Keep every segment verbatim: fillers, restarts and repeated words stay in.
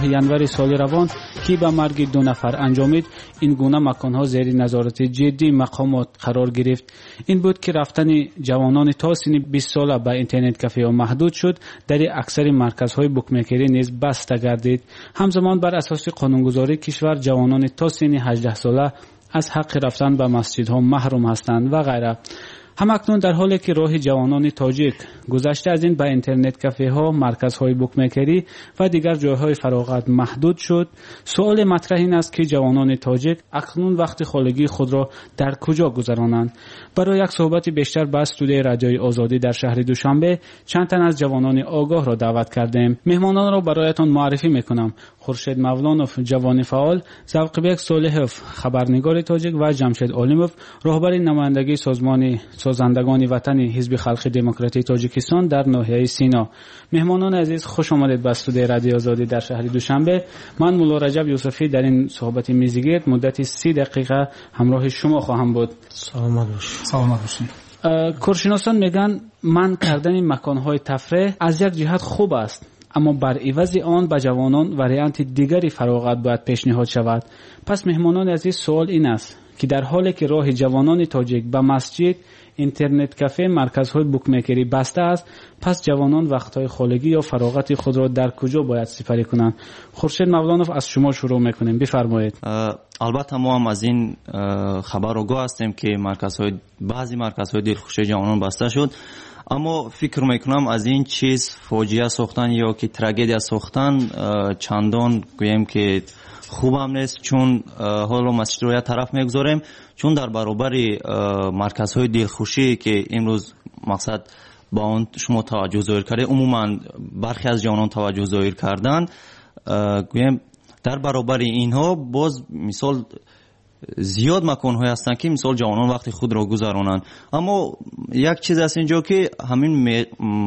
ماه ینور سال روان که به مرگ دو نفر انجامید، این گونه مکانها زیر نظارت جدی مقامات قرار گرفت. این بود که رفتن جوانان تا سن بیست ساله به اینترنت کافه ها محدود شد، در اکثر مرکزهای بوکمیکری نیز بسته گردید. همزمان بر اساس قانونگذاری کشور جوانان تا سن هجده ساله از حق رفتن به مسجدها محروم هستند و غیره. همکنون در حالی که راه جوانان تاجیک گذشته از این به اینترنت کافه ها، مرکزهای بوکمیکری و دیگر جایهای فراغت محدود شد، سوال مطرح این است که جوانان تاجیک اکنون وقت خالگی خود را در کجا گذرانند؟ برای یک صحبت بیشتر با استودیوی رادیوی آزادی در شهر دوشنبه چند تن از جوانان آگاه را دعوت کردیم. مهمانان را برایتان معرفی میکنم: خورشید مولانوف، جوان فعال، ذوقبک صالحوف، خبرنگار تاجیک، و جمشید عالموف، راهبر نمایندگی سازمان سازندگان وطن حزب خلق دموکراتی تاجیکستان در ناحیه سینا. مهمانان عزیز، خوش آمدید به استودیوی رادیو آزادی در شهر دوشنبه. من مولا رجب یوسفی در این صحبت میزگرد مدت سی دقیقه همراه شما خواهم بود. سلامت باشید. سلامت باشید. کارشناسان میگن من کردن مکانهای تفریح از یک جهت خوب است، اما بر عوض آن به جوانان وریانت دیگری فراغت باید پیشنهاد شود. پس مهمانان عزیز، سوال این است که در حالی که راه جوانان تاجیک به مسجد، اینترنت کافه، مرکزهای بوکمیکری بسته است، پس جوانان وقتهای خالگی یا فراغت خود را در کجا باید سپری کنند؟ خورشید مولانوف، از شما شروع میکنیم، بفرمایید. البته ما هم از این خبر آگاه هستیم که مرکزهای بعضی مرکزهای دلخوشی جوانان بسته شد، اما فکر میکنم از این چیز فاجعه ساختن یا که تراژدی ساختن چندان گویم که خوب هم نیست، چون حالا مسجد رو یک طرف میگذاریم، چون در برابر مرکزهای دلخوشی که امروز مقصد با اون شما توجه ظاهر کرده، عموما برخی از جوانان توجه ظاهر کردن، گویم در برابر اینها باز مثال زیاد مکان‌های هستند که مثال جوانان وقتی خود را گذرانند. اما یک چیز است اینجا که همین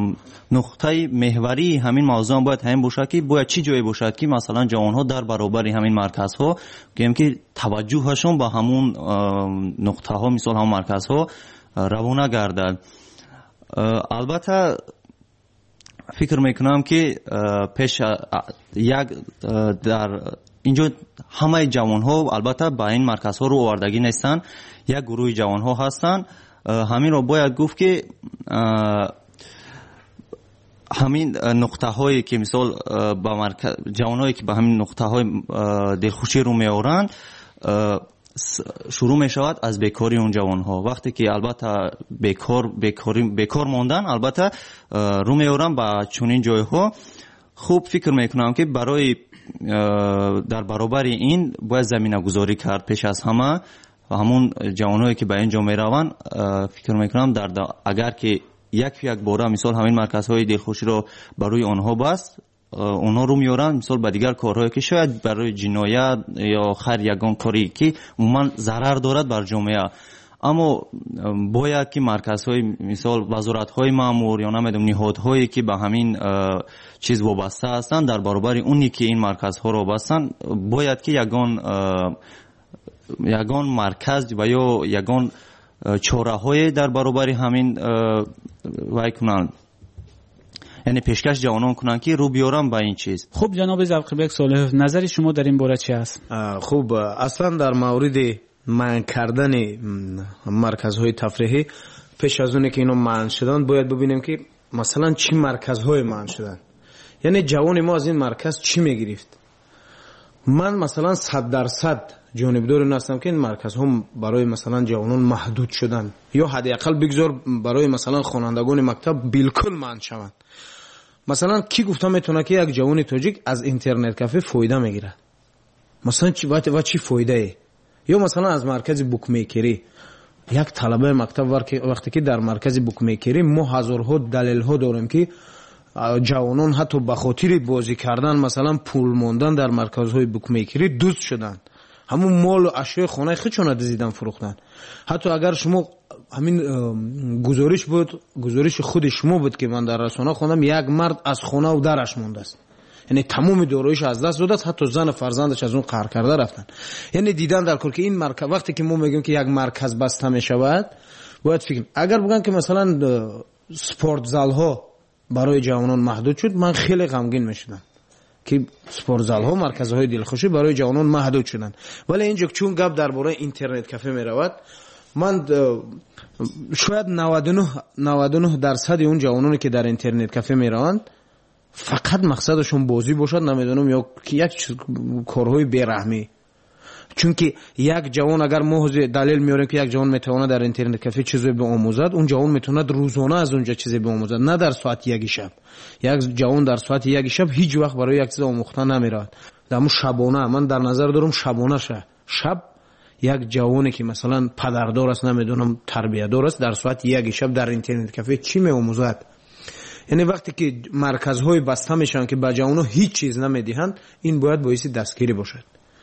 نقطه محوری همین موضوع باید همین باشه که باید چی جایی باشد که مثلا جوانها در برابر همین مرکزها گویم که توجهشون با همون نقطه ها مثال همون مرکزها روانه گردد. البته فکر میکنم که پیش یک در اینجا همه جوان ها البته به این مرکز ها رو آوردگی نیستن، یک گروه جوان ها هستن. همین رو باید گفت که همین نقطه هایی که مثال به مرکز جوان هایی که به همین نقطه های دلخوشی رو می آورند شروع می شود از بیکاری اون جوان ها. وقتی که البته بیکار بیکاری بیکار ماندن البته رو می آورند به چنین جای ها. خوب فکر میکنم که برای در برابر این باید زمینه گذاری کرد پیش از همه و همون جوانایی که به اینجا می روند فکر میکنم در اگر که یک یک باره مثال همین مرکزهای دلخوشی رو برای آنها بست، آنها رو میارن مثال به دیگر کارهایی که شاید برای جنایت یا خیر یگان کاری که عموما ضرر دارد بر جامعه، اما باید که مرکزهای مثال وزارت‌های مأمور یا نمیدونم نهادهایی که به همین چیز وابسته هستند در برابر اونی که این مرکزها رو بستن باید که یگان یگان مرکز و یا یگان چاره‌های در برابر همین وای کنن، یعنی پیشکش جوانان کنن که رو بیارن با این چیز. خب جناب ذوقبک صالح، نظر شما در این باره چی است؟ خب اصلا در مورد منع کردن مرکزهای تفریحی پیش از اون که اینو منع شدن باید ببینیم که مثلا چی مرکزهای منع شدن، یعنی جوان ما از این مرکز چی میگرفت. من مثلا صد درصد جانبدار هستم که این مرکزها برای مثلا جوانان محدود شدن یا حداقل بگذار برای مثلا خوانندگان مکتب بالکل منع شوند. مثلا کی گفته میتونه که یک جوان تاجیک از اینترنت کافه فایده میگیره؟ مثلا چی و چی فایده ای؟ یا مثلا از مرکز بوکمیکری یک طلبه مکتب وقتی که در مرکز بوکمیکری ما هزارها دلیل ها داریم که جوانان حتی به خاطر بازی کردن مثلا پول ماندن در مرکزهای بوکمیکری دوست شدن، همون مال و اشیاء خانه خودشون دزدیدن فروختن. حتی اگر شما همین گزارش بود گزارش خود شما بود که من در رسانه خوندم یک مرد از خانه و درش مونده است، یعنی تمام داراییش از دست داده است، حتی زن فرزندش از اون قهر کرده رفتن. یعنی دیدن در کل که این مرکز وقتی که ما میگیم که یک مرکز بسته میشود باید فکر اگر بگن که مثلا سپورت زال ها برای جوانان محدود شد من خیلی غمگین میشدم، که спортзал‌ها марказҳои дилхушӣ барои ҷавонон маҳдуд шуданд. вале инҷо чун гап дар бораи интернет кафе меравад, ман шояд наваду нӯҳ дарсади он ҷавононе ки дар интернет кафе мераванд фақат мақсадашон бозӣ бошад, намедонам ё як корҳои бераҳмӣ. чунки як ҷавон, агар мо далел меорем ки як ҷавон метавонад дар интернет кафе чизе биомӯзад, он ҷавон метавонад рӯзона аз онҷа чизе биомӯзад, на дар соати яги шаб. як ҷавон дар соати яги шаб ҳеҷ вақт барои як чиз омӯхтан намеравад. даму шабона, ман дар назар дорам шабонаша шаб як ҷавоне ки масалан падардор аст, намедонам тарбиядор аст, дар соати яги шаб дар интернет кафе чӣ меомӯзад? яъне вақте ки марказҳои баста мешаванд ки ба ҷавонҳо ҳеҷ чиз намедиҳанд, ин бояд боиси дастгирӣ бошад.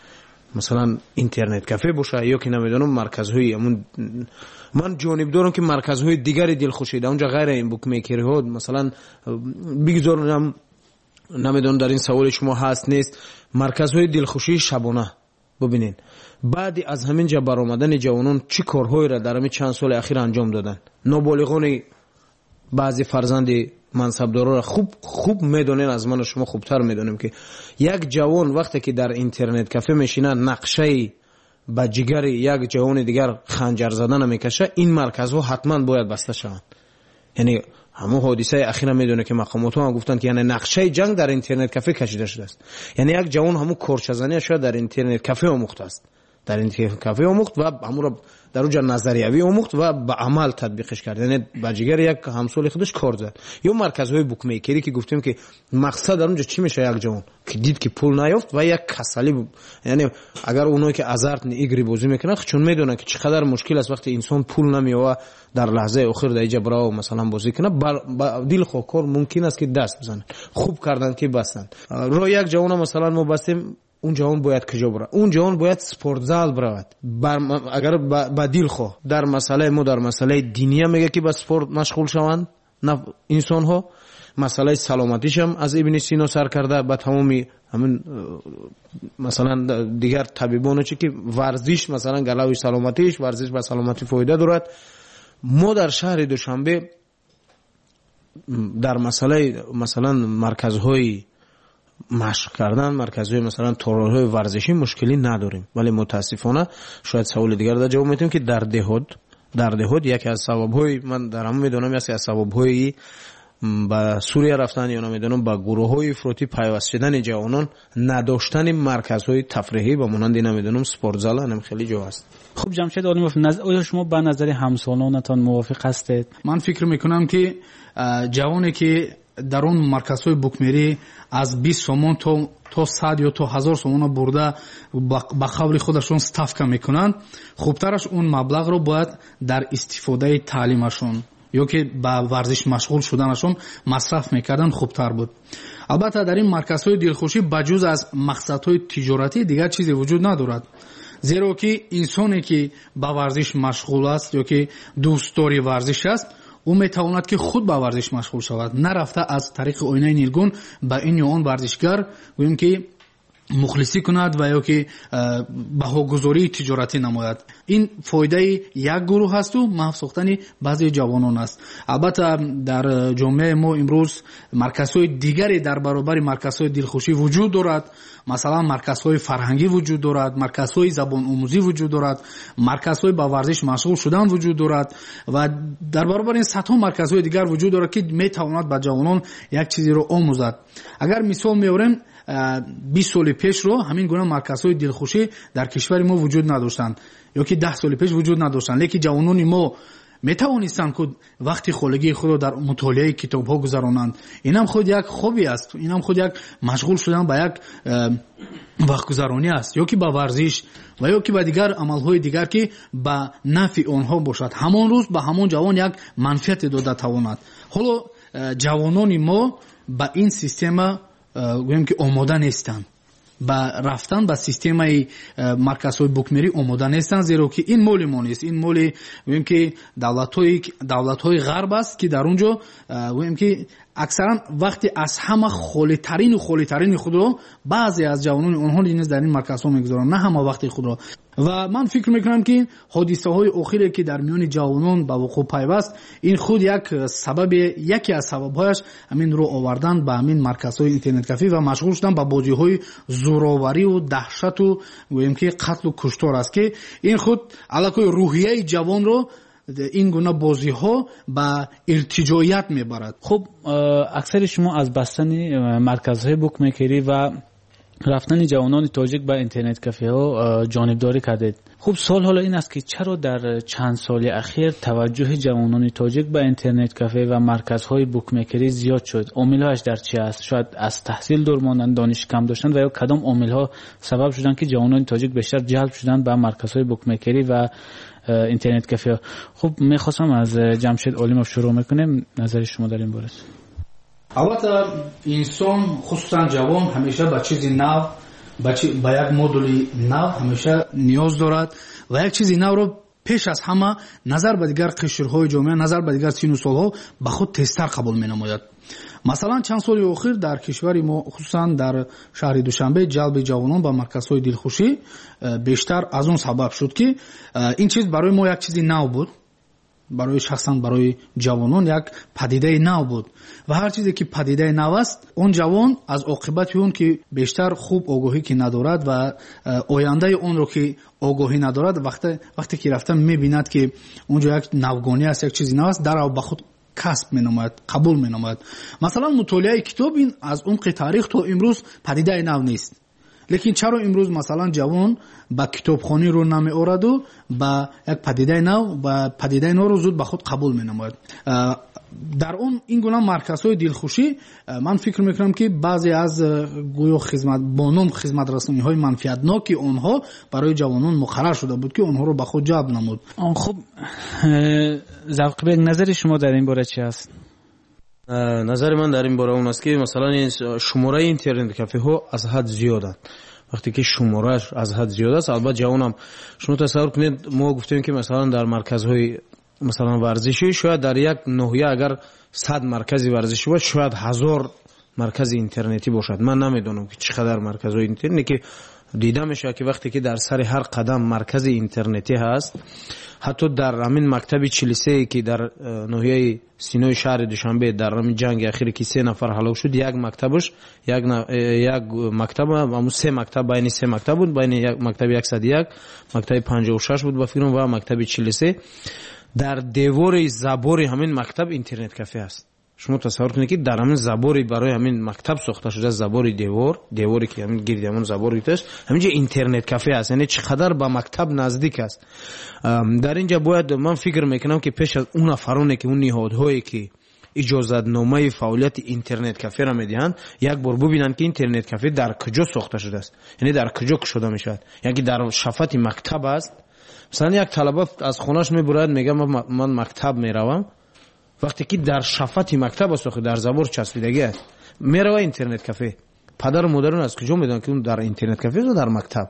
масалан интернет кафе боша ё ки намедонам марказҳои амун, ман ҷониб дорам ки марказҳои дигари дилхушӣ дар онҷа ғайра ин букмекериҳо, масалан бигзорам, намедонам дар ин саволи шумо ҳаст нест, марказҳои дилхушии шабона. бубинед баъди аз ҳамин ҷа баромадани ҷавонон чӣ корҳоеро дар ҳамин чанд соли ахир анҷом доданд. ноболиғони баъзи фарзанди мансабдорора хуб хуб медонен, аз ману шумо хубтар медонем ки як ҷавон вақте ки дар интернет кафе мешинад, нақшаи ба ҷигари як ҷавони дигар ханҷар задана мекаша, ин марказҳо ҳатман бояд баста шаванд. яъне ҳамон ҳодисаи ахира медоне ки мақомотҳо ҳам гуфтанд ки яъне нақшаи ҷанг дар интернет кафе кашида шудааст. яъне як ҷавон ҳамон корчазания шояд дар интернет кафе омӯхтааст, дар интернет кафе омӯхт ва ҳамонро дар онҷа назариявӣ омӯхт ва ба амал татбиқиш кард, яъне ба ҷигари як ҳамсоли худаш кор зад. ё марказҳои букмекерӣ ки гуфтем ки мақсад дар онҷа чӣ мешавад, як ҷавон ки дид ки пул наёфт ва як касалӣ, яъне агар оное ки азартни игри бозӣ мекунанд чун медонанд ки чӣ қадар мушкил аст вақте инсон пул намеёва дар лаҳзаи охир дар иҷа браво масалан бозӣ кунад, ба дил хоҳ кор мумкин аст ки даст бизанад. хуб карданд ки бастанд. ро як ҷавона масалан мо бастем, اون جوان باید کجا بره؟ اون جوان باید سپورتزال برود. اگر با دل خو در مسئله ما در مسئله دینی میگه که با سپورت مشغول شوند نه انسان ها، مسئله سلامتیش هم از ابن سینا سر کرده، با تمامی همین مثلا دیگر طبیبان چی که ورزش مثلا گلوی سلامتیش، ورزش با سلامتی فایده دارد. ما در شهر دوشنبه در مسئله مثلا مرکزهای مشق کردن، مرکزهای مثلا تورهای ورزشی مشکلی نداریم، ولی متاسفانه شاید سوال دیگر در جواب میتونیم که در دهات در دهات یکی از سبب‌های من در هم میدونم یکی از سبب‌های با سوریه رفتن یا نمیدونم با گروه‌های افراطی پیوست شدن جوانان نداشتن مرکزهای تفریحی و مانند نمیدونم سپورتزال هم خیلی جو است. خب جمشید عالموف، آیا شما با نظر همسالانتان موافق هستید؟ من فکر میکنم که جوانی که در اون مرکزهای بوکمری از بیست سومون تا تا صد یا تا هزار سومون برده با خبر خودشون ستافکا میکنن، خوبترش اون مبلغ رو باید در استفاده تعلیمشون یا که با ورزش مشغول شدنشون مصرف میکردن خوبتر بود. البته در این مرکزهای دلخوشی بجز از مقصدهای تجارتی دیگر چیزی وجود ندارد، زیرا که انسانی که با ورزش مشغول است یا که دوستدار ورزش است او میتواند که خود با ورزش مشغول شود، نرفته از طریق آینه نیلگون با این یا آن ورزشگر گوییم که مخلصی کند و یا که بهاگذاری تجارتی نماید. این فایده یک گروه هست و محو ساختن بعضی جوانان است. البته در جامعه ما امروز مرکزهای دیگری در برابر مرکزهای دلخوشی وجود دارد، مثلا مرکزهای فرهنگی وجود دارد، مرکزهای زبان آموزی وجود دارد، مرکزهای با ورزش مشغول شدن وجود دارد و در برابر این صدها مرکزهای دیگر وجود دارد که میتواند به جوانان یک چیزی رو آموزد. اگر مثال میاریم بیست سال پیش رو همین گونه مرکزهای دلخوشی در کشور ما وجود نداشتند یا که ده سال پیش وجود نداشتند، لیکن جوانان ما میتوانستند که وقتی خودگی خود رو در مطالعه کتاب ها گذرانند. این هم خود یک خوبی است، این هم خود یک مشغول شدن با یک وقت گذرانی است، یا که با ورزش و یا که با دیگر عملهای دیگر که با نفع آنها باشد، همان روز به همان جوان یک منفعت داده تواند. حالا جوانان ما با این سیستم گویم که آماده نیستند، با رفتن به سیستم مرکزهای بوکمری آماده نیستند، زیرا که این مال ما نیست، این مال گویم که دولت‌های دولت‌های غرب است که در اونجا گویم که اکثرا وقتی از همه خالی‌ترین و خالی‌ترین خود رو بعضی از جوانان اونها نیز در این مرکزها میگذارن، نه همه وقتی خود رو. و من فکر میکنم که حادثه های اخیری که در میان جوانان به وقوع پیوست این خود یک سبب یکی از سببهایش همین رو آوردن به همین مرکزهای اینترنت کافی و مشغول شدن به بازی های زوراوری و دهشت و گویم که قتل و کشتار است که این خود علاقه روحیه جوان رو این گونه بازی ها به ارتجاعیت میبرد. خب اکثر شما از بستن مرکزهای بوکمیکری و رفتن جوانان تاجیک به اینترنت کافه ها جانبداری کردید. خب سوال حالا این است که چرا در چند سال اخیر توجه جوانان تاجیک به اینترنت کافه و مرکزهای بوکمیکری زیاد شد؟ عامل‌هاش در چی است؟ شاید از تحصیل دور ماندن، دانش کم داشتن و یا کدام عامل‌ها سبب شدن که جوانان تاجیک بیشتر جلب شدن به مرکزهای بوکمیکری و اینترنت کافه ها؟ خب میخواستم از جمشید علیمov شروع میکنیم، نظر شما در این باره. البته انسان خصوصا جوان همیشه به چیزی نو، به یک مدلی نو همیشه نیاز دارد و یک چیزی نو رو پیش از همه نظر به دیگر قشرهای جامعه، نظر به دیگر سین و سالها به خود تیزتر قبول می نماید. مثلا چند سال اخیر در کشور ما خصوصا در شهر دوشنبه جلب جوانان به مرکزهای دلخوشی بیشتر از اون سبب شد که این چیز برای ما یک چیزی نو بود، برای شخصا برای جوانان یک پدیده نو بود و هر چیزی که پدیده نو است اون جوان از عاقبت اون که بیشتر خوب آگاهی که ندارد و آینده اون رو که آگاهی ندارد وقتی وقتی که رفتن میبیند که اونجا یک نوگانی است، یک چیزی نو است، در به خود کسب مینامد، قبول مینامد. مثلا مطالعه کتاب این از عمق تاریخ تا امروز پدیده نو نیست، لیکن چرا امروز مثلا جوان با کتابخوانی رو نمی آورد و با یک پدیده نو و پدیده نو رو زود به خود قبول می نماید؟ در اون این گونه مرکزهای دلخوشی من فکر میکنم که بعضی از گویا خدمت بانم خدمت رسانی های منفعتناکی اونها برای جوانان مقرر شده بود که اونها رو به خود جلب نمود. خب ذوق بیگ، نظر شما در این باره چی است؟ نظر من در این باره اون است که مثلا این شماره اینترنت کافه ها از حد زیادند. وقتی که شماره از حد زیاد است، البته جوانم شما تصور کنید ما گفتیم که مثلا در مرکزهای مثلا ورزشی شاید در یک ناحیه اگر صد مرکز ورزشی باشه شاید هزار مرکز اینترنتی باشد. من نمیدونم که چقدر مرکزهای اینترنتی که دیده میشه که وقتی که در سر هر قدم مرکز اینترنتی هست، حتی در همین مکتب چلیسه که در ناحیه سینوی شهر دوشنبه در همین جنگ اخیری که سه نفر هلاک شد، یک مکتبش یک ن... یک مکتب همون سه مکتب بین سه مکتب بود، بین یک مکتب صد و یک، مکتب پنجاه و شش بود با فکرم و مکتب چلیسه در دیوار زبور همین مکتب اینترنت کافه است. شما تصور کنید که در همین زبوری برای همین مکتب ساخته شده، زبوری دیوار دیواری که همین گرد همون زبوری توش همینجا اینترنت کافه است. یعنی چقدر با مکتب نزدیک است. در اینجا باید من فکر میکنم که پیش از اون افرانی که اون نهادهایی که اجازت نامه فعالیت اینترنت کافه را میدهند یک بار ببینن که اینترنت کافه در کجا ساخته شده است، یعنی در کجا شده میشد. یعنی در شفت مکتب است. مثلا یک طلبه از خونش میبرد میگه من مکتب میروم، وقتی که در شفت مکتب است در زبور چسبیدگی است میره اینترنت کافه، پدر و مادران از کجا میدونن که اون در اینترنت کافه است در مکتب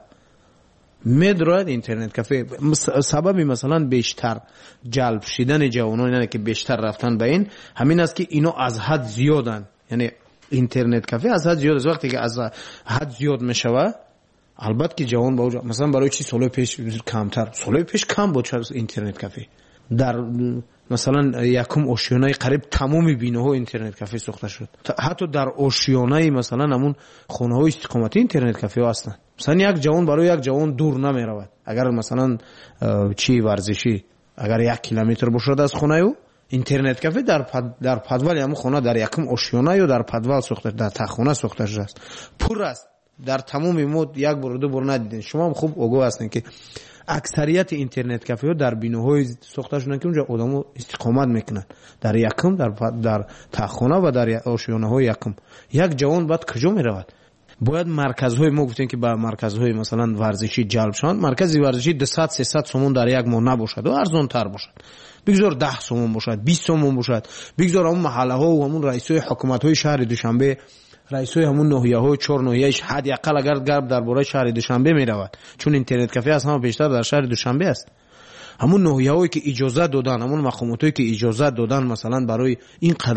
میدرد اینترنت کافه. سببی مثلا بیشتر جلب شدن جوانان یعنی که بیشتر رفتن به این همین است که اینا از حد زیادن. یعنی اینترنت کافه از حد زیاد است. وقتی که از حد زیاد میشوه البته که جوان با مثلا برای چی سال پیش کمتر، سال پیش کم بود اینترنت کافه. در مثلا یکم آشیانه قریب تمام بیناها اینترنت کافه ساخته شد. حتی در آشیانه مثلا همون خونه های استقامتی اینترنت کافه هستند. مثلا یک جوان برای یک جوان دور نمی رود. اگر مثلا چی ورزشی اگر یک کیلومتر باشد از خونه او، اینترنت کافه در پد در پدوال همون خونه در یکم آشیانه یا در پدوال ساخته، در تخونه ساخته شده است. پر است. در تمام مود یک بار دو بار ندیدین. شما هم خوب آگاه هستین که اکثریت اینترنت کافه ها در بیناهای ساخته شدن که اونجا آدمو استقامت میکنن، در یکم در در تخونه و در آشیانه های یکم. یک جوان بعد کجا میرود؟ باید مرکزهای ما گفتیم که با مرکزهای مثلا ورزشی جلب شوند. مرکز ورزشی دویست سیصد سومون در یک ماه نباشد و ارزان تر باشد. بگذار ده سومون باشد، بیست سومون باشد. بگذار همون محله ها و همون رئیسای حکومت های شهر دوشنبه، رئیسای همون ناحیه های چهار ناحیه‌اش حداقل اگر گرد درباره شهر دوشنبه میرود، چون اینترنت کافه از همه بیشتر در شهر دوشنبه است. همون ناحیه‌هایی که اجازه دادن، همون مقاماتی که اجازه دادن مثلا برای این قدر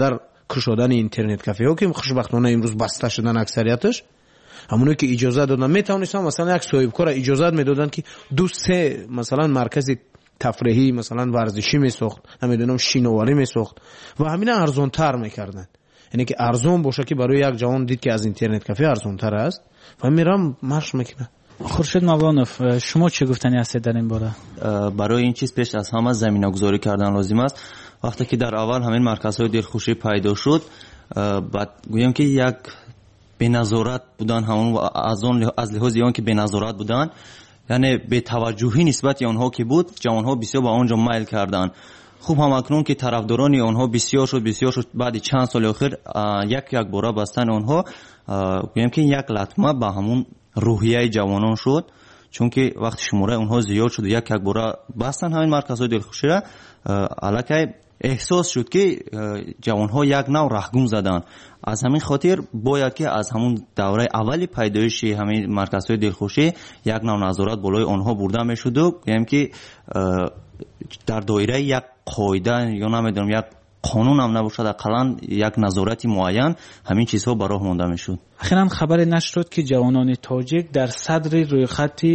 کشودن اینترنت کافه ها که خوشبختانه امروز بسته شدن اکثریتش، همونایی که اجازه دادن میتونستن مثلا یک صاحبکار اجازه میدادن که دو سه مثلا مرکز تفریحی مثلا ورزشی میساخت، نمیدونم شینواری میساخت و همین ارزان تر میکردن، یعنی که ارزان باشه که برای یک جوان دید که از اینترنت کافه ارزان تر است و میرم مارش میکنه. خورشید مولانوف، شما چه گفتنی هستید در این باره؟ برای این چیز پیش از همه زمینه گذاری کردن لازم است. وقتی که در اول همین مرکزهای دلخوشی پیدا شد، بعد گویم که یک بی‌نظارت بودن، همون از اون از لحاظ اون که بی‌نظارت بودن، یعنی به توجهی نسبت آنها که بود، جوانها بسیار به آنجا میل کردن. خوب هم اکنون که طرفداران آنها بسیار شد بسیار شد بعد چند سال آخر یک یک باره بستن آنها، گویم که یک لطمه به همون روحیه جوانان شد، چون که وقتی شماره اونها زیاد شد یک یک باره بستن همین مرکزهای دلخوشی را، الکی احساس شد که جوانها یک نوع رهگم زدن. از همین خاطر باید که از همون دوره اولی پیدایش همین مرکزهای دلخوشی یک نوع نظارت بالای آنها برده میشد و یعنی که در دایره یک قاعده یا نمیدونم یک قانون هم نباشد، اقلا یک نظارتی معین همین چیزها براه مانده میشد. اخیراً خبر نشر شد که جوانان تاجیک در صدر روی خط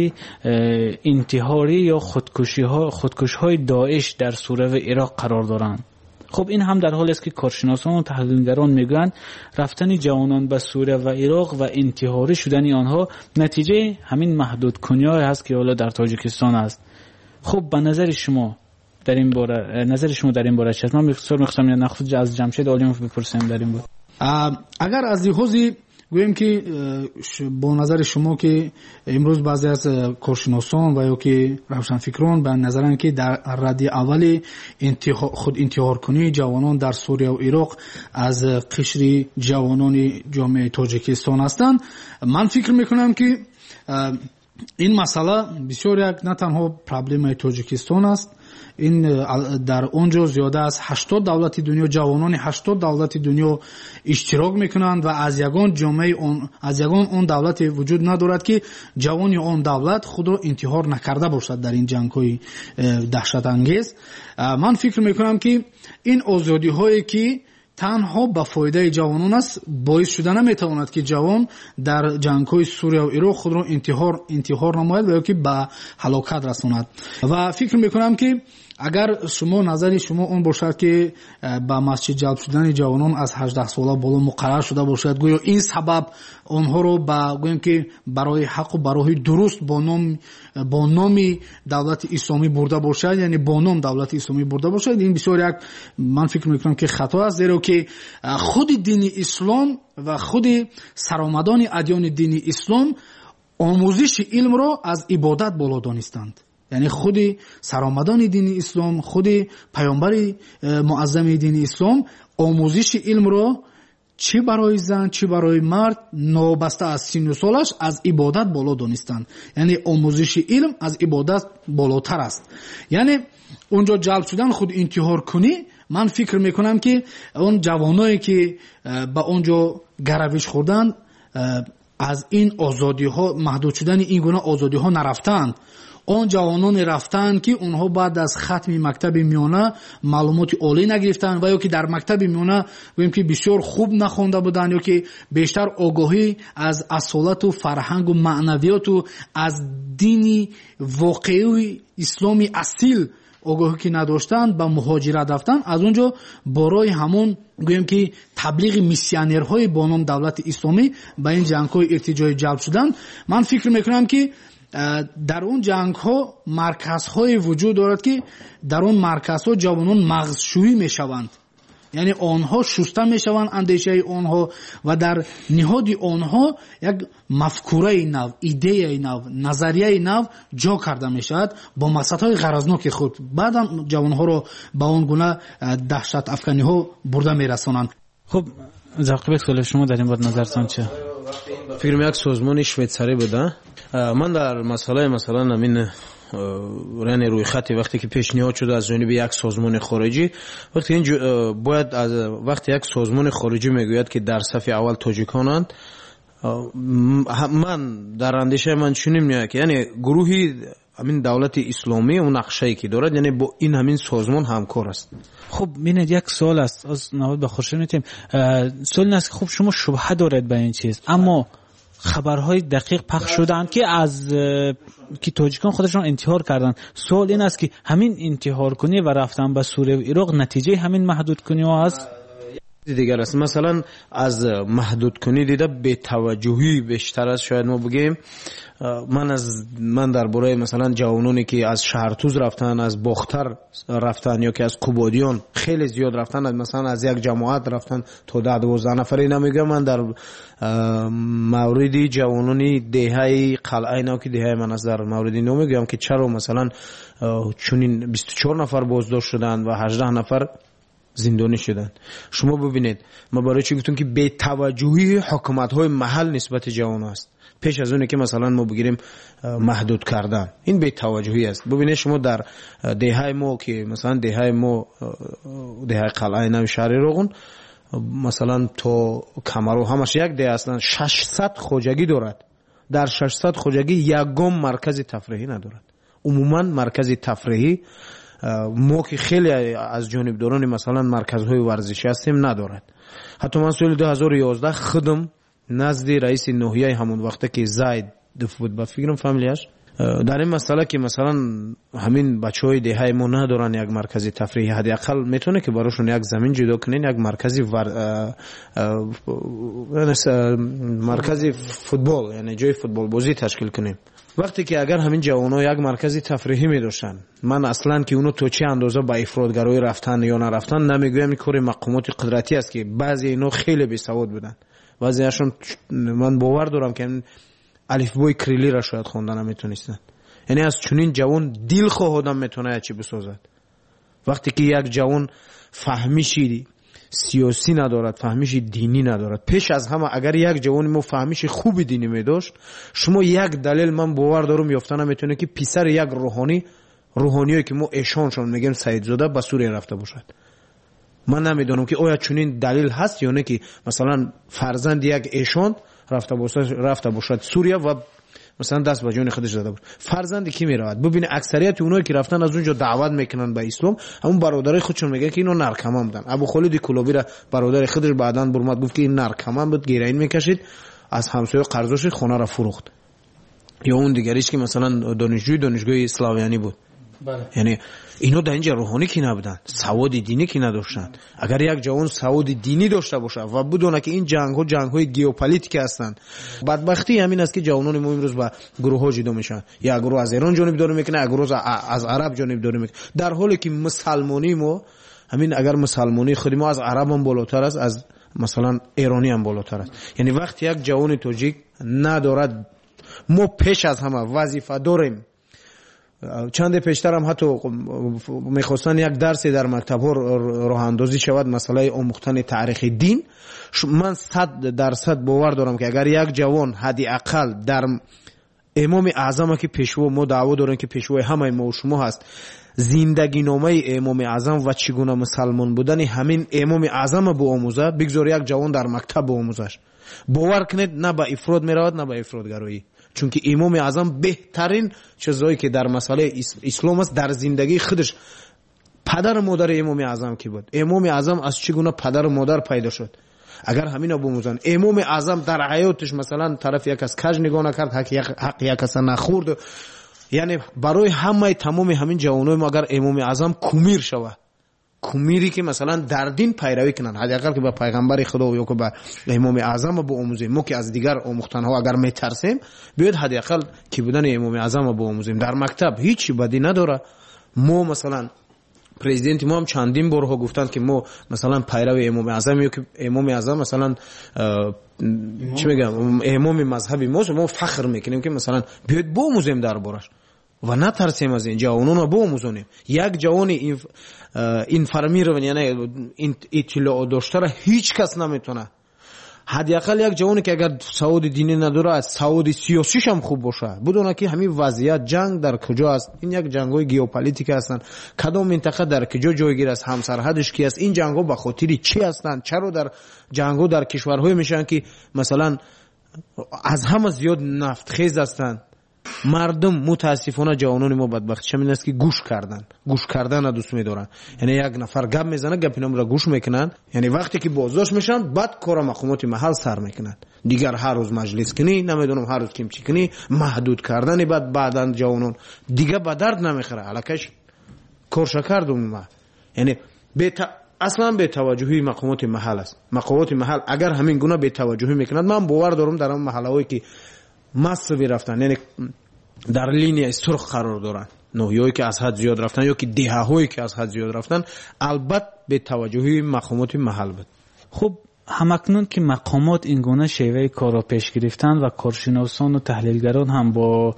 انتحاری یا خودکشی ها خودکشی های داعش در سوریه و عراق قرار دارند. خب این هم در حالی است که کارشناسان و تحلیلگران میگویند رفتن جوانان به سوریه و عراق و انتحاری شدن آنها نتیجه همین محدود کنی هست که حالا در تاجیکستان است. خب به نظر شما در این باره نظر شما در این باره چیست؟ من بخصوص میخواستم یا نخود از جمشید علیموف بپرسم در این باره. اگر از لحاظی گویم که با نظر شما که امروز بعضی از کارشناسان و یا که روشنفکران به نظرن که در رده اول خود انتحار کنی جوانان در سوریه و عراق از قشر جوانان جامعه تاجیکستان هستند، من فکر میکنم که این مسئله بسیار یک نه تنها پرابلم تاجیکستان است، این در اونجا زیاده از هشتاد دولت دنیا، جوانان هشتاد دولت دنیا اشتراک میکنند و از یگان جامعه اون از یگان اون دولت وجود ندارد که جوانی اون دولت خود را انتحار نکرده باشد در این جنگ‌های دهشت انگیز. من فکر میکنم که این آزادی هایی که تنها به فایده جوانان است باعث شده نمیتواند که جوان در جنگ‌های سوریه و عراق خود را انتحار انتحار نماید و یا که به هلاکت رساند. و فکر میکنم که اگر شما نظری شما اون باشد که به مسجد جلب شدن جوانان از هجده ساله بالا مقرر شده باشد، گویا این سبب آنها رو با گویم که برای حق و برای درست با نام با نام دولت اسلامی برده باشد، یعنی با نام دولت اسلامی برده باشد، این بسیار یک من فکر میکنم که خطا است، زیرا که خود دین اسلام و خود سرآمدان ادیان دین اسلام آموزش علم را از عبادت بالا دانستند. یعنی خود سرآمدان دین اسلام، خود پیامبر معظم دین اسلام آموزش علم را چه برای زن چه برای مرد نابسته از سن و سالش از عبادت بالا دانستند. یعنی آموزش علم از عبادت بالاتر است. یعنی اونجا جلب شدن خود انتحار کنی، من فکر میکنم که اون جوانایی که به اونجا گروش خوردن از این آزادی ها محدود شدن این گونه آزادی ها نرفتند. آن جوانان رفتن که اونها بعد از ختم مکتب میانه معلومات عالی نگرفتن و یا که در مکتب میانه گویم که بسیار خوب نخونده بودن یا که بیشتر آگاهی از اصالت و فرهنگ و معنویات و از دینی واقعی اسلامی اصیل آگاهی که نداشتن به مهاجرت رفتن، از اونجا برای همون گویم که تبلیغ میسیونرهای با نام دولت اسلامی به این جنگ‌های ارتجاعی جلب شدن. من فکر میکنم که در اون جنگ ها مرکز های وجود دارد که در اون مرکز ها جوانان مغزشویی می شوند، یعنی آنها شسته می شوند اندیشه آنها و در نهاد آنها یک مفکوره نو، ایده نو، نظریه نو جا کرده می شود با مقصد های غرضناک خود. بعدا جوان ها رو با اون گونه دهشت افکنی ها برده می رسانند. خب زاقبه سوال شما در این باره نظرتان چه؟ فکر یک سازمان شویتساری بوده. من در مسئله مثلا همین رن روی خطی وقتی که پیشنهاد شده از جانب یک سازمان خارجی، وقتی این باید از وقتی یک سازمان خارجی میگوید که در صف اول تاجیکانند، من در اندیشه من چنین میاد که یعنی گروهی همین دولت اسلامی و نقشه‌ای که دارد، یعنی با این همین سازمان همکار است. خب ببینید یک سوال است از نوبت به خورشید میتیم سوال این است که خب شما شبهه دارید به این چیز، اما خبرهای دقیق پخش شدند که از که تاجیکان خودشان انتحار کردند. سوال این است که همین انتحار کنی و رفتن به سوریه و عراق نتیجه همین محدود کنی است؟ دیگر است. مثلا از محدود کنی دیده به توجهی بیشتر است. شاید ما بگیم من از من درباره مثلا جوانانی که از شهرتوز رفتن، از باختر رفتن یا که از کوبادیان خیلی زیاد رفتن، مثلا از یک جماعت رفتن تا ده دوازده نفری نمیگم. من در موردی جوانانی دهه قلعه اینا که دهه من از در موردی نمیگم که چرا مثلا چونین بیست و چهار نفر بازداشت شدن و هجده نفر زندانی شدن. شما ببینید ما برای چی گفتم که بی توجهی حکومت های محل نسبت جوان است پیش از اونه که مثلا ما بگیریم محدود کردن. این بی توجهی است. ببینید شما در دهه ما که مثلا دهه ما دهه قلعه نو شهر روغون مثلا تو کمرو همش یک ده اصلا ششصد خوجگی دارد. در ششصد خوجگی یکم مرکز تفریحی ندارد. عموما مرکز تفریحی ما که خیلی از جانبداران مثلا مرکزهای ورزشی هستیم ندارد. حتی من سال دو هزار و یازده خودم نزد رئیس ناحیه همون وقته که زاید دف بود با فکرم فامیلیش در این مسئله که مثلا همین بچهای دهه ما ندارن یک مرکز تفریحی، حداقل میتونه که براشون یک زمین جدا کنین، یک مرکزی ور... مرکزی فوتبال یعنی جای فوتبال بازی تشکیل کنیم. وقتی که اگر همین جوان‌ها یک مرکزی تفریحی می داشتن، من اصلا که اونو تو چه اندازه با افرادگرایی رفتن یا نرفتن نمیگویم، این کار مقامات قدرتی است که بعضی اینا خیلی بی‌سواد بودن، بعضیاشون من باور دارم که الفبای کریلی را شاید خوندن نمیتونستن. یعنی از چنین جوان دل خواه آدم میتونه چی بسازد. وقتی که یک جوان فهمیشی سیاسی ندارد، فهمیش دینی ندارد، پیش از همه اگر یک جوانی ما فهمیش خوب دینی می داشت، شما یک دلیل من باور دارم یافتن میتونه که پسر یک روحانی روحانیایی که ما ایشانشون میگیم سید زاده به سوریه رفته باشد. من نمیدونم که آیا چنین دلیل هست یا نه که مثلا فرزند یک ایشان رفته باشد رفته باشد سوریه و مثلا دست به جون خودش زده بود. فرزندی کی میرود؟ ببین اکثریت اونایی که رفتن از اونجا دعوت میکنن به اسلام، همون برادرای خودشون میگه که اینو نرکمان بودن. ابو خالد کلابی را برادر خودش بعداً برمد گفت که این نرکمان بود، گیرین میکشید، از همسایه قرضش خونه را فروخت. یا اون دیگریش که مثلا دانشجوی دانشگاه اسلامیانی بود. بله. یعنی اینو در اینجا روحانی کی نبودن، سواد دینی کی نداشتن. اگر یک جوان سواد دینی داشته باشه و بدونه که این جنگ ها جنگ های ژئوپلیتیک هستند، بدبختی همین است که جوانان ما امروز با گروه ها جدا میشن. یا گروه از ایران جانبداری میکنه، یا گروه از عرب جانبداری میکنه، در حالی که مسلمانی ما همین اگر مسلمانی خود ما از عرب هم بالاتر است، از مثلا ایرانی هم بالاتر است. یعنی وقتی یک جوان تاجیک ندارد، ما پیش از همه وظیفه داریم. چند پیشتر هم حتی میخواستن یک درسی در مکتب ها راه اندازی شود، مسئله آموختن تاریخ دین. من صد درصد باور دارم که اگر یک جوان حداقل در امام اعظم که پیشوا ما دعوا داریم که پیشوای همه ما و شما هست، زندگی نامه امام اعظم و چگونه مسلمان بودن همین امام اعظم به آموزه، بگذار یک جوان در مکتب به آموزش، باور کنید نه به افراد میرود نه به افرادگرایی. چون که امام اعظم بهترین چیزایی که در مسئله اسلام است در زندگی خودش. پدر و مادر امام اعظم کی بود؟ امام اعظم از چگونه پدر و مادر پیدا شد؟ اگر همین ابو موزن امام اعظم در حیاتش مثلا طرف یک از کج نگاه نکرد، حق یک حق یک کس نخورد، یعنی برای همه تمام همین جوانای ما اگر امام اعظم کومیر شود، کومیری که مثلا در دین پیروی کنن، حداقل که به پیغمبر خدا یا که به امام اعظم با آموزیم، ما که از دیگر آموختن ها اگر میترسیم، بیاید حداقل که بودن امام اعظم با آموزیم. در مکتب هیچی بدی نداره. ما مثلا پرزیدنت ما هم چندین بارها گفتن که ما مثلا پیرو امام اعظم یا که امام اعظم مثلا چی میگم امام مذهبی ما، ما فخر میکنیم که مثلا بیاید با آموزیم دربارش و نترسیم از این جوانان رو بآموزونیم. یک جوان این این فرمی رو یعنی این اطلاع داشته را هیچ کس نمیتونه. حداقل یک جوانی که اگر سواد دینی نداره از سواد سیاسیش هم خوب باشه، بدونه که همین وضعیت جنگ در کجا است، این یک جنگ‌های ژئوپلیتیک هستن، کدام منطقه در کجا جایگیر است، همسرحدش کی است، این جنگ‌ها به خاطر چی هستند، چرا در جنگ‌ها در کشورهای میشن که مثلا از همه زیاد نفت خیز هستند، مردم متاسفانه جوانان ما بدبختش همین است که گوش کردن گوش کردن دوست می‌دارن. یعنی یک نفر گپ میزنه گپ اینا را گوش میکنن، یعنی وقتی که بازداشت میشن بعد کار مقامات محل سر میکنن. دیگر هر روز مجلس کنی، نمیدونم هر روز کیم چی کنی، محدود کردن بعد بعدن جوانان دیگه به درد نمیخوره. الکش کارش کردم ما، یعنی به اصلا به توجهی مقامات محل است. مقامات محل اگر همین گونه به توجهی میکنند، من باور دارم در اون محلهایی که مصرفی رفتن، یعنی در لینی سرخ قرار دارن، نوعی که از حد زیاد رفتن یا که دهه‌هایی که از حد زیاد رفتن، البته به توجهی مقامات محل بود. خب همکنون که مقامات این گونه شیوه کار را پیش گرفتن و کارشناسان و تحلیلگران هم با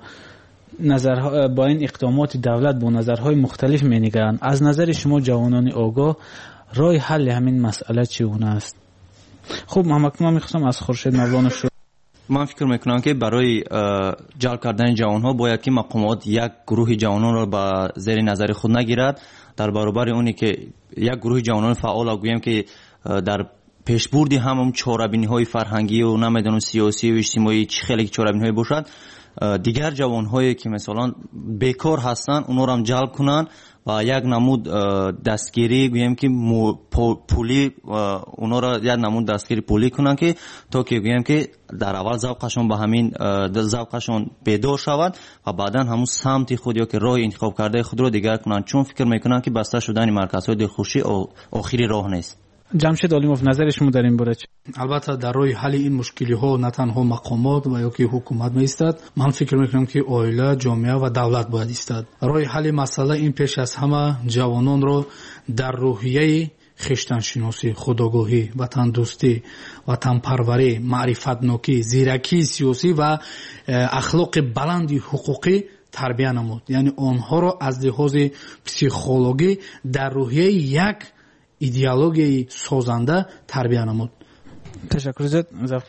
نظر با این اقدامات دولت با نظرهای مختلف می‌نگرند، از نظر شما جوانان آگاه راه حل همین مسئله چگونه است؟ خب همکنون می‌خواستم از خورشید مولانا شروع. من فکر میکنم که برای جلب کردن جوانها باید که مقامات یک گروه جوانان را به زیر نظر خود نگیرد، در برابر اونی که یک گروه جوانان فعال گویم که در پیشبردی همون چاره‌بینی‌های فرهنگی و نمیدونم سیاسی و اجتماعی چه خیلی چاره‌بینی‌های باشد، دیگر جوان‌هایی که مثلا بیکار هستن اونا را هم جلب کنن و یک نمود دستگیری گویم که پولی اونا را یک نمود دستگیری پولی کنن که تا که گویم که در اول ذوقشون به همین ذوقشون بیدار شود و بعدا همون سمت خود یا که راه انتخاب کرده خود رو دیگر کنن، چون فکر میکنن که بسته شدن مرکزهای دلخوشی آخری راه نیست. جمشید علیموف، نظر شما در این باره چه؟ البته در راه حل این مشکلی ها نه تنها مقامات و یا که حکومت میستد، من فکر میکنم که عائله، جامعه و دولت باید ایستاد. راه حل مسئله این پیش از همه جوانان رو در روحیه خویشتن شناسی، خودآگاهی، وطن دوستی، وطن پروری، معرفت نوکی، زیرکی سیاسی و اخلاق بلندی حقوقی تربیت نمود. یعنی آنها را از لحاظ پسیخولوژی در روحیه یک ایدئولوژی سازنده تربیت نمود. تشکر زد.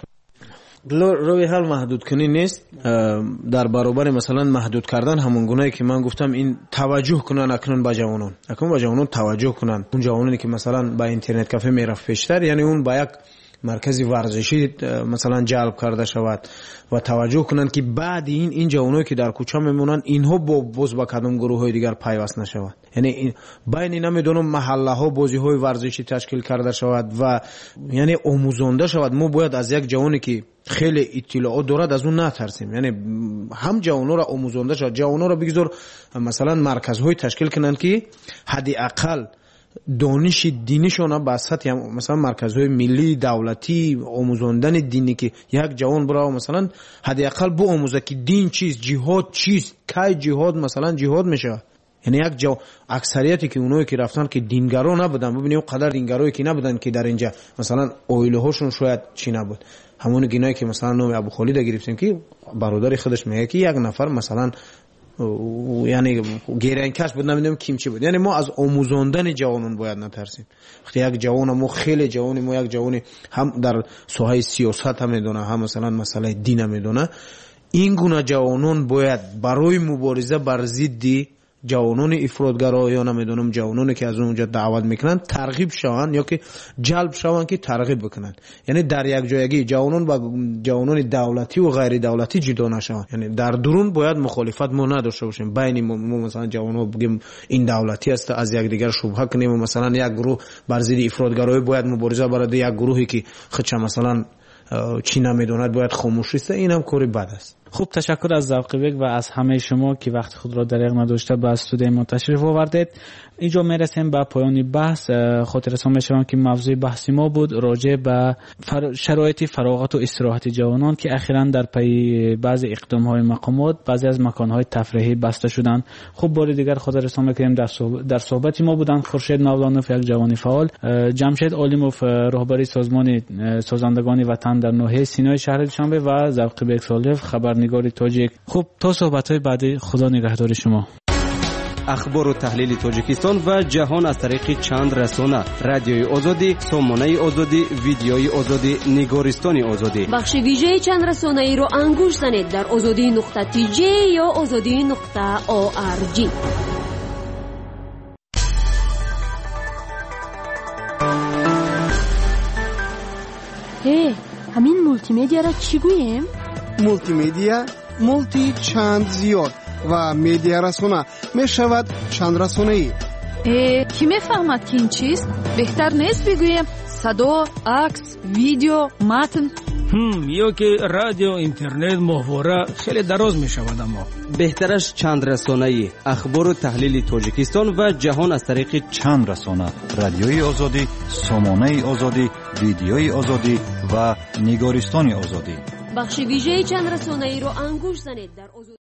روی حل محدود کنی نیست، در برابر مثلا محدود کردن همون گونه‌ای که من گفتم، این توجه کنن اکنون با جوانان، اکنون با جوانان توجه کنن. اون جوانانی که مثلا با اینترنت کافه میرفت پیشتر، یعنی اون با یک مرکز ورزشی مثلا جلب کرده شود و توجه کنند که بعد این این جوانایی که در کوچه میمونن اینها با باز با کدام گروه های دیگر پیوست نشود. یعنی این بین نمیدونم محله ها بازی های ورزشی تشکیل کرده شود و یعنی آموزنده شود. ما باید از یک جوانی که خیلی اطلاعات دارد از اون نترسیم، یعنی هم جوانا را آموزنده شود، جوانا را بگذار مثلا مرکز های تشکیل کنند که حداقل دانش دینیشون به سطح مثلا مرکزهای ملی دولتی آموزاندن دینی که یک جوان برای مثلا حداقل بو آموزه که دین چیست، جهاد چیست، کی جهاد مثلا جهاد میشه. یعنی یک جو اکثریتی که اونایی که رفتن که دینگرا نبودن، ببینید قدر دینگرایی که نبودن که در اینجا مثلا اویله هاشون شاید چی نبود. همون گینایی که مثلا نام ابو خالد گرفتیم که برادر خودش میگه که یک نفر مثلا یعنی گیرنکش بود، نمیدونم کیم چی بود. یعنی ما از آموزاندن جوانان باید نترسیم. وقتی یک جوان ما خیلی جوانی ما یک جوانی هم در ساحه سیاست هم میدونه، هم مثلا مسئله دین میدونه، این گونه جوانان باید برای مبارزه بر ضد جوانان افراطگرا یا نمیدونم جوانانی که از اونجا دعوت میکنن ترغیب شوند یا که جلب شوند که ترغیب بکنن. یعنی در یک جایگی جوانان با جوانان دولتی و غیر دولتی جدا نشوند. یعنی در درون باید مخالفت ما نداشته باشیم بین ما مثلا جوانان بگیم این دولتی است از یک دیگر شبهه کنیم و مثلا یک گروه بر ضد افراطگرایی باید مبارزه برای یک گروهی که خودش مثلا چی نمیدوند باید خاموش است. این هم کاری بد است. خوب، تشکر از ذوق بگ و از همه شما که وقت خود را دریغ نداشته به استودیو ما تشریف آوردید. اینجا میرسیم به پایان بحث. خاطرتان میشوم که موضوع بحث ما بود راجع به شرایط فراغت و استراحت جوانان که اخیراً در پی بعضی اقدام‌های مقامات بعضی از مکان‌های تفریحی بسته شدند. خب بار دیگر خاطرتان میکنیم در صحبت در صحبت ما بودن خورشید مولانوف، یک جوان فعال، جمشید علیموف، راهبر سازمان سازندگان وطن در ناحیه سینای شهر دوشنبه و ذوق بگ صالح، خبرنگار تاجیک. خب تا صحبت‌های بعدی، خدا نگهدار شما. اخبار و تحلیل تاجیکستان و جهان از طریق چند رسانه: رادیوی آزادی، سامانه آزادی، ویدیوی آزادی، نگارستان آزادی. بخش ویژه چند رسانه ای رو انگوش زنید در آزادی نقطه تی جی یا آزادی نقطه او آر جی. هی، همین مولتی میدیا را چی گوییم؟ مولتی میدیا مولتی چند زیاد و میدیا رسانه می شود چند رسانه‌ای. کی میفهمد که این چیست؟ بهتر نیست بگویم صدا، عکس، ویدیو، متن؟ هم یا که رادیو، اینترنت، محتوا خیلی دراز می شود. اما بهترش چند رسانه‌ای، اخبار و تحلیل تاجیکستان و جهان از طریق چند رسانه: رادیوی آزادی، سامانه آزادی، ویدیوی آزادی و نگارستان آزادی. بخش ویژه چند رسانه‌ای رو انگوش زنید در آزادی.